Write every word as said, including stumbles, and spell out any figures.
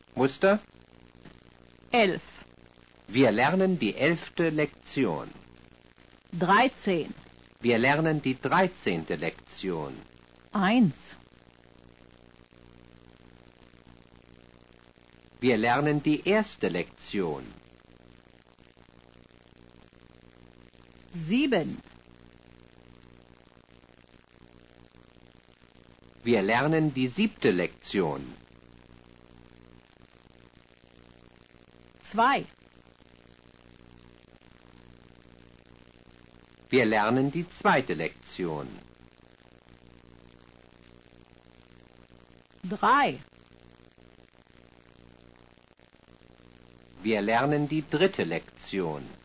Muster? elf, Wir lernen die elfte Lektion. dreizehn, Wir lernen die dreizehnte Lektion. eins, Wir lernen die erste Lektion. sieben, Wir lernen die siebte Lektion. zwei, Wir lernen die zweite Lektion. drei, Wir lernen die dritte Lektion.